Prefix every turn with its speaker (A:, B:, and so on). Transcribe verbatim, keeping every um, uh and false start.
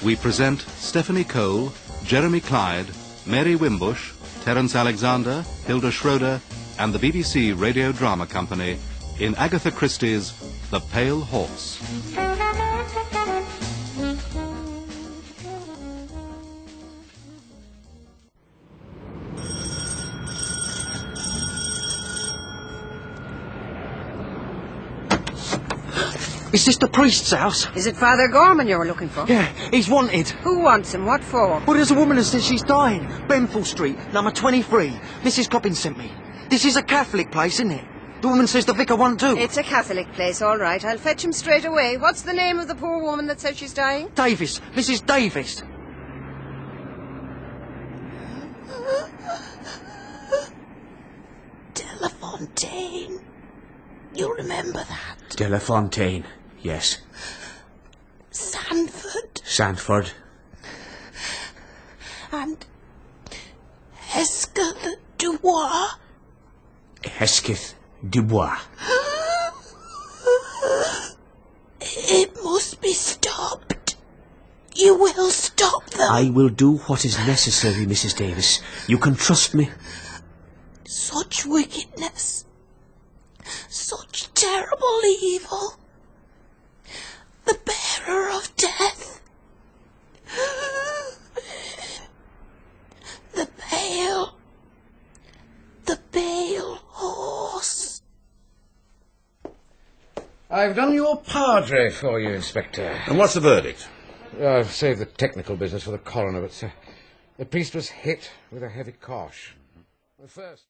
A: we present Stephanie Cole, Jeremy Clyde, Mary Wimbush, Terence Alexander, Hilda Schroeder, and the B B C Radio Drama Company in Agatha Christie's The Pale Horse.
B: Is this the priest's house?
C: Is it Father Gorman you were looking for?
B: Yeah, he's wanted.
C: Who wants him? What for?
B: Well, there's a woman who says she's dying. Benful Street, number twenty-three. Missus Coppins sent me. This is a Catholic place, isn't it? The woman says the vicar won't do.
C: It's a Catholic place, all right. I'll fetch him straight away. What's the name of the poor woman that says she's dying?
B: Davis. Missus Davis.
D: Delafontaine. You remember that?
E: Delafontaine, yes.
D: Sanford.
E: Sanford.
D: And Hesketh Dubois.
E: Hesketh Dubois.
D: It must be stopped. You will stop them.
E: I will do what is necessary, Missus Davis. You can trust me.
D: Such wickedness. Such terrible evil. The bearer of death. The pale... The pale horse.
F: I've done your padre for you, Inspector.
G: And what's the verdict?
F: I've saved the technical business for the coroner, but uh, the priest was hit with a heavy cosh. The first...